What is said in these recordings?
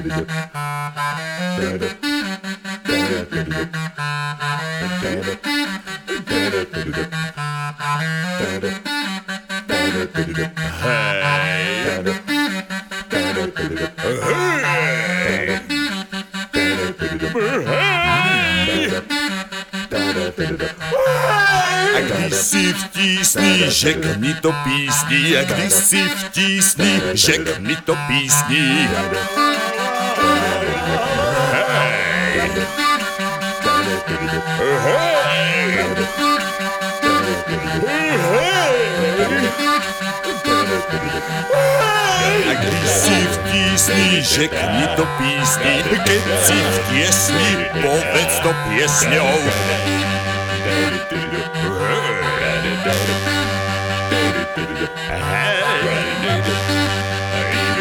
A když si v tísni, řekni to písní. A když si v tísni, řekni to písní. A když si v tísni, řekni to písní. Keď si v těsni, povedz to pěsňou.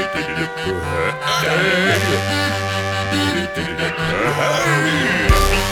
Hey.